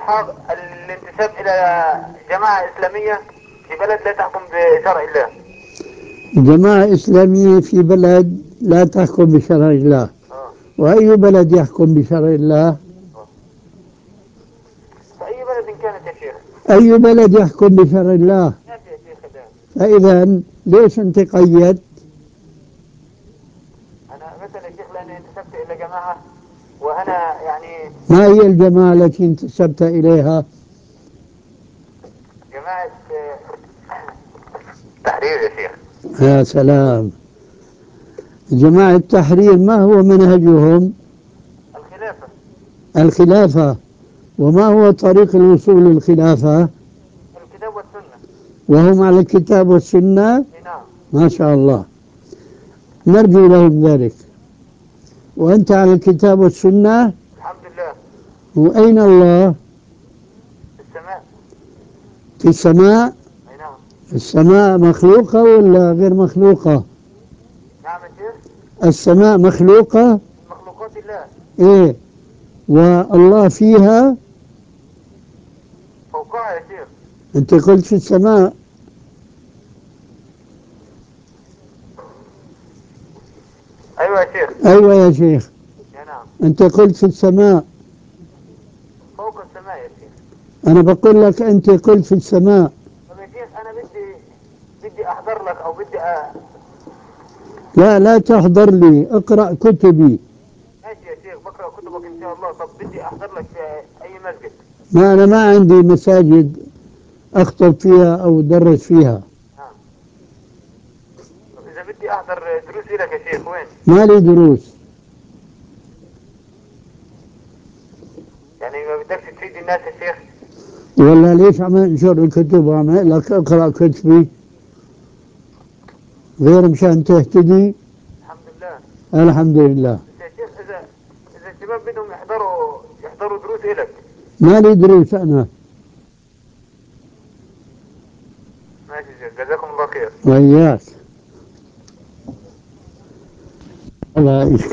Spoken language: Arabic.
استحقاق الانتساب إلى جماعة إسلامية في بلد لا تحكم بشرع الله. جماعة إسلامية في بلد لا تحكم بشرع الله. وأي بلد يحكم بشرع الله؟ فأي بلد كانت يا شيخ. أي بلد يحكم بشرع الله؟ يا شيخ فإذا ليش أنت قيدت؟ أنا مثلا يا شيخ لأني انتسبت إلى جماعة وأنا يعني. ما هي الجماعة التي انتسبت إليها؟ جماعة تحرير يا شيخ. يا سلام. جماعة التحرير ما هو منهجهم؟ الخلافة. الخلافة. وما هو طريق الوصول للخلافة؟ الكتاب والسنة. وهم على الكتاب والسنة؟ نعم. ما شاء الله، نرجو لهم ذلك. وأنت على الكتاب والسنة؟ الحمد لله. وأين الله؟ في السماء. في السماء. نعم. السماء مخلوقة ولا غير مخلوقة؟ نعم يا شيخ. السماء مخلوقة؟ من مخلوقات الله. إيه. والله فيها؟ فوقها يا شيخ. أنت قلت في السماء. أيوة يا شيخ. أيوة يا شيخ. يا نعم. أنت قلت في السماء. فوق السماء يا شيخ. أنا بقول لك أنت قلت في السماء. طب يا شيخ أنا بدي أحضر لك أو بدي لا لا تحضر لي، اقرأ كتبي. ماشي يا شيخ بقرأ كتبك إن شاء الله. طب بدي أحضر لك في أي مسجد. ما أنا ما عندي مساجد أخطب فيها أو أدرس فيها. نعم. طب إذا بدي أحضر دروس لك يا شيخ وين؟ ما لي دروس. يعني ما بدكش تفيد الناس يا شيخ؟ ولا ليش عم انشر الكتب وعم لك اقرأ كتبي غير مشان تهتدي؟ الحمد لله. الحمد لله. بس يا شيخ إذا الشباب بدهم يحضروا دروس لك. ما لي دروس أنا. ماشي يا شيخ جزاكم الله خير. وإياك. الله